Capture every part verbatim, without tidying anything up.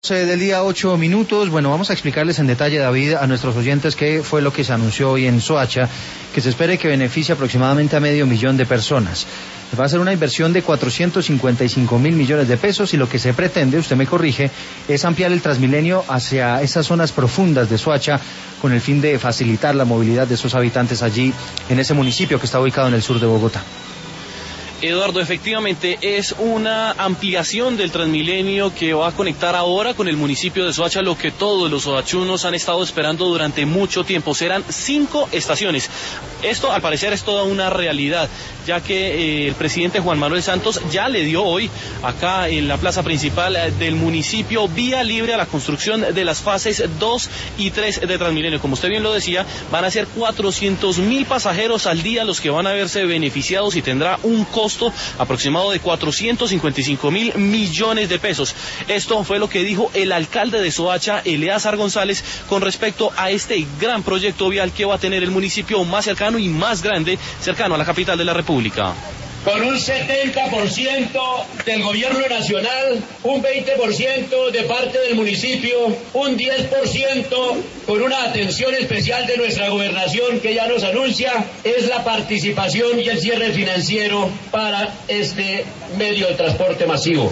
Del día, ocho minutos. Bueno, vamos a explicarles en detalle, David, a nuestros oyentes qué fue lo que se anunció hoy en Soacha, que se espere que beneficie aproximadamente a medio millón de personas. Va a ser una inversión de cuatrocientos cincuenta y cinco mil millones de pesos y lo que se pretende, usted me corrige, es ampliar el Transmilenio hacia esas zonas profundas de Soacha con el fin de facilitar la movilidad de esos habitantes allí en ese municipio que está ubicado en el sur de Bogotá. Eduardo, efectivamente es una ampliación del Transmilenio que va a conectar ahora con el municipio de Soacha, lo que todos los soachunos han estado esperando durante mucho tiempo. Serán cinco estaciones. Esto, al parecer, es toda una realidad, ya que eh, el presidente Juan Manuel Santos ya le dio hoy, acá en la plaza principal del municipio, vía libre a la construcción de las fases dos y tres de Transmilenio. Como usted bien lo decía, van a ser cuatrocientos mil pasajeros al día los que van a verse beneficiados y tendrá un costo aproximado de cuatrocientos cincuenta y cinco mil millones de pesos. Esto fue lo que dijo el alcalde de Soacha, Eleazar González, con respecto a este gran proyecto vial que va a tener el municipio más cercano y más grande, cercano a la capital de la República. Con un setenta por ciento del gobierno nacional, un veinte por ciento de parte del municipio, un diez por ciento con una atención especial de nuestra gobernación que ya nos anuncia, es la participación y el cierre financiero para este medio de transporte masivo.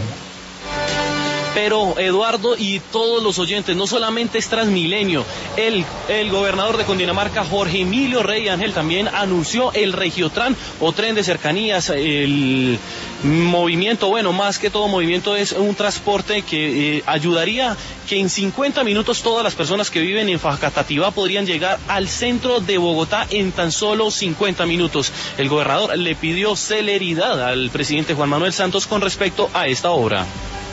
Pero Eduardo y todos los oyentes, no solamente es Transmilenio, el, el gobernador de Cundinamarca, Jorge Emilio Rey Ángel, también anunció el Regiotran o tren de cercanías. El movimiento, bueno, más que todo movimiento, es un transporte que eh, ayudaría que en cincuenta minutos todas las personas que viven en Facatativá podrían llegar al centro de Bogotá en tan solo cincuenta minutos. El gobernador le pidió celeridad al presidente Juan Manuel Santos con respecto a esta obra.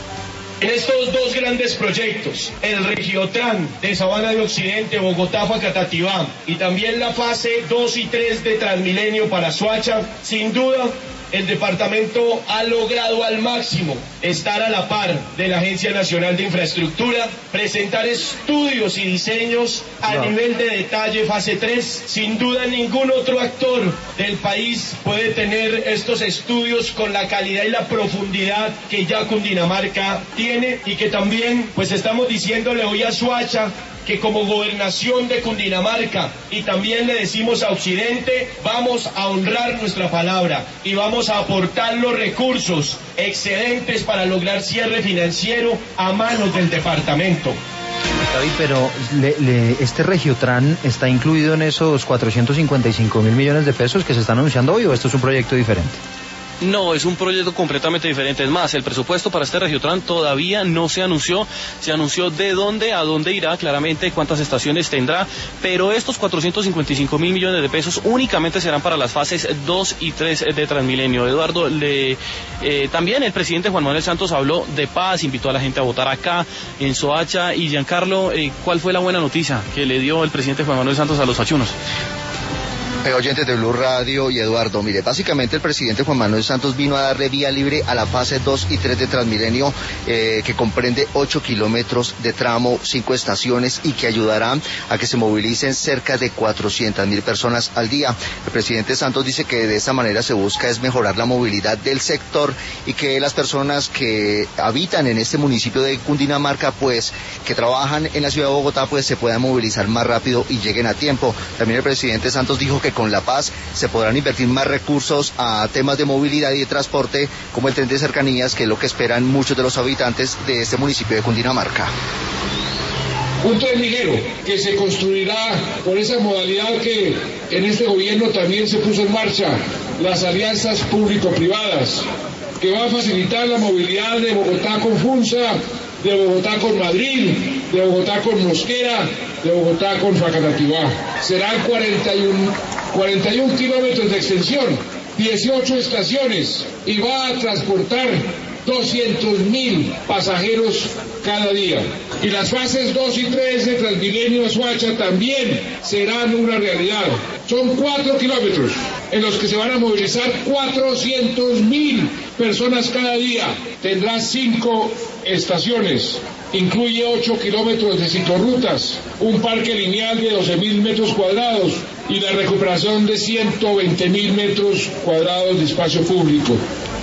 En estos dos grandes proyectos, el Regiotran de Sabana de Occidente, Bogotá, Facatativá, y también la fase dos y tres de Transmilenio para Soacha, sin duda, el departamento ha logrado al máximo estar a la par de la Agencia Nacional de Infraestructura, presentar estudios y diseños a no. nivel de detalle fase tres. Sin duda ningún otro actor del país puede tener estos estudios con la calidad y la profundidad que ya Cundinamarca tiene, y que también pues estamos diciéndole hoy a Soacha que como gobernación de Cundinamarca, y también le decimos a Occidente, vamos a honrar nuestra palabra y vamos a aportar los recursos excedentes para lograr cierre financiero a manos del departamento. David, pero le, le, este Regiotran está incluido en esos cuatrocientos cincuenta y cinco mil millones de pesos que se están anunciando hoy, ¿o esto es un proyecto diferente? No, es un proyecto completamente diferente. Es más, el presupuesto para este Regiotran todavía no se anunció. Se anunció de dónde a dónde irá, claramente cuántas estaciones tendrá, pero estos cuatrocientos cincuenta y cinco mil millones de pesos únicamente serán para las fases dos y tres de Transmilenio. Eduardo, le, eh, también el presidente Juan Manuel Santos habló de paz, invitó a la gente a votar acá en Soacha. Y Giancarlo, eh, ¿cuál fue la buena noticia que le dio el presidente Juan Manuel Santos a los soachunos? Eh, oyentes de Blue Radio y Eduardo, mire, básicamente el presidente Juan Manuel Santos vino a darle vía libre a la fase dos y tres de Transmilenio, eh, que comprende ocho kilómetros de tramo, cinco estaciones, y que ayudará a que se movilicen cerca de cuatrocientas mil personas al día. El presidente Santos dice que de esa manera se busca es mejorar la movilidad del sector y que las personas que habitan en este municipio de Cundinamarca, pues, que trabajan en la ciudad de Bogotá, pues se puedan movilizar más rápido y lleguen a tiempo. También el presidente Santos dijo que con La Paz se podrán invertir más recursos a temas de movilidad y de transporte, como el tren de cercanías, que es lo que esperan muchos de los habitantes de este municipio de Cundinamarca. Un tren ligero que se construirá por esa modalidad que en este gobierno también se puso en marcha, las alianzas público-privadas, que va a facilitar la movilidad de Bogotá con Funza, de Bogotá con Madrid, de Bogotá con Mosquera, de Bogotá con Facatativá. Serán cuarenta y uno kilómetros de extensión, dieciocho estaciones, y va a transportar doscientos mil pasajeros cada día. Y las fases dos y tres de Transmilenio a Soacha también serán una realidad. Son cuatro kilómetros en los que se van a movilizar cuatrocientos mil personas cada día. Tendrá cinco estaciones. Incluye ocho kilómetros de ciclorrutas, un parque lineal de doce mil metros cuadrados y la recuperación de ciento veinte mil metros cuadrados de espacio público.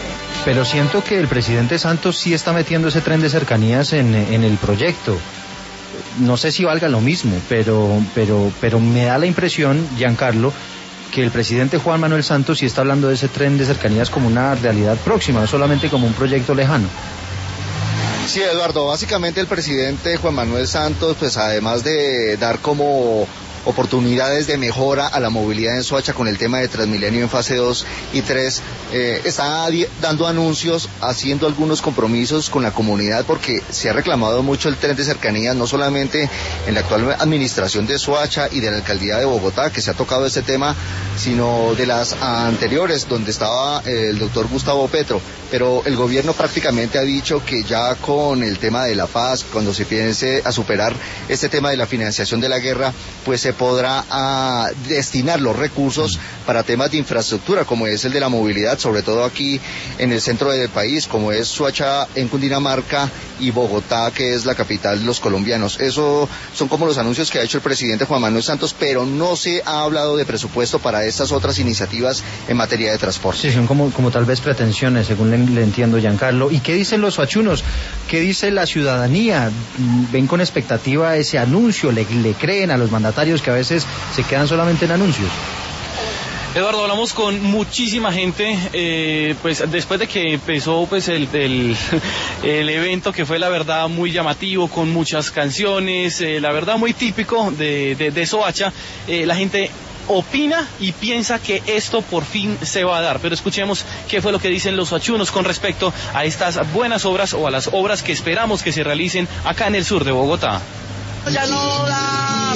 pero siento que el presidente Santos sí está metiendo ese tren de cercanías en, en el proyecto. No sé si valga lo mismo, pero, pero, pero me da la impresión, Giancarlo, que el presidente Juan Manuel Santos sí está hablando de ese tren de cercanías como una realidad próxima, no solamente como un proyecto lejano. Sí, Eduardo, básicamente el presidente Juan Manuel Santos, pues además de dar como oportunidades de mejora a la movilidad en Soacha con el tema de Transmilenio en fase dos y tres, eh, está dando anuncios, haciendo algunos compromisos con la comunidad, porque se ha reclamado mucho el tren de cercanías, no solamente en la actual administración de Soacha y de la alcaldía de Bogotá, que se ha tocado este tema, sino de las anteriores, donde estaba el doctor Gustavo Petro, pero el gobierno prácticamente ha dicho que ya con el tema de la paz, cuando se piense a superar este tema de la financiación de la guerra, pues se podrá a destinar los recursos para temas de infraestructura, como es el de la movilidad, sobre todo aquí en el centro del país, como es Soacha en Cundinamarca y Bogotá, que es la capital de los colombianos. Eso son como los anuncios que ha hecho el presidente Juan Manuel Santos, pero no se ha hablado de presupuesto para estas otras iniciativas en materia de transporte. Sí, son como, como tal vez pretensiones, según le, le entiendo, Giancarlo. ¿Y qué dicen los soachunos? ¿Qué dice la ciudadanía? ¿Ven con expectativa ese anuncio? ¿Le, le creen a los mandatarios que a veces se quedan solamente en anuncios? Eduardo, hablamos con muchísima gente, eh, pues después de que empezó pues el, el, el evento, que fue la verdad muy llamativo, con muchas canciones, eh, la verdad muy típico de, de, de Soacha, eh, la gente opina y piensa que esto por fin se va a dar, pero escuchemos qué fue lo que dicen los soachunos con respecto a estas buenas obras o a las obras que esperamos que se realicen acá en el sur de Bogotá. Ya no da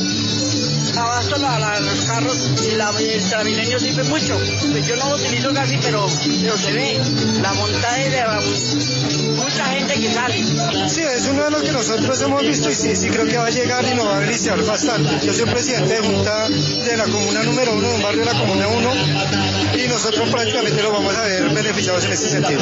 abasto para los carros y la, el Transmilenio sirve mucho. Pues yo no lo utilizo casi, pero, pero se ve la montada de la, mucha gente que sale. Sí, es uno de los que nosotros hemos visto y sí, sí creo que va a llegar y nos va a beneficiar bastante. Yo soy presidente de junta de la comuna número uno, de un barrio de la comuna uno, y nosotros prácticamente lo vamos a ver beneficiados en ese sentido.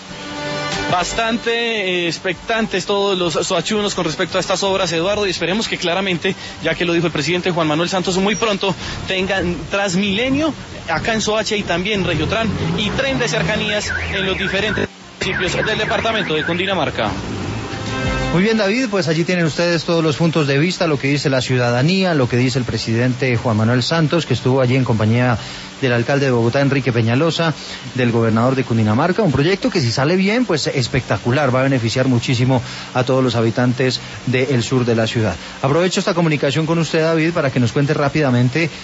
Bastante eh, expectantes todos los soachunos con respecto a estas obras, Eduardo, y esperemos que claramente, ya que lo dijo el presidente Juan Manuel Santos, muy pronto tengan Transmilenio acá en Soacha y también Regiotran y tren de cercanías en los diferentes municipios del departamento de Cundinamarca. Muy bien, David, pues allí tienen ustedes todos los puntos de vista, lo que dice la ciudadanía, lo que dice el presidente Juan Manuel Santos, que estuvo allí en compañía del alcalde de Bogotá, Enrique Peñalosa, del gobernador de Cundinamarca, un proyecto que si sale bien, pues espectacular, va a beneficiar muchísimo a todos los habitantes del sur de la ciudad. Aprovecho esta comunicación con usted, David, para que nos cuente rápidamente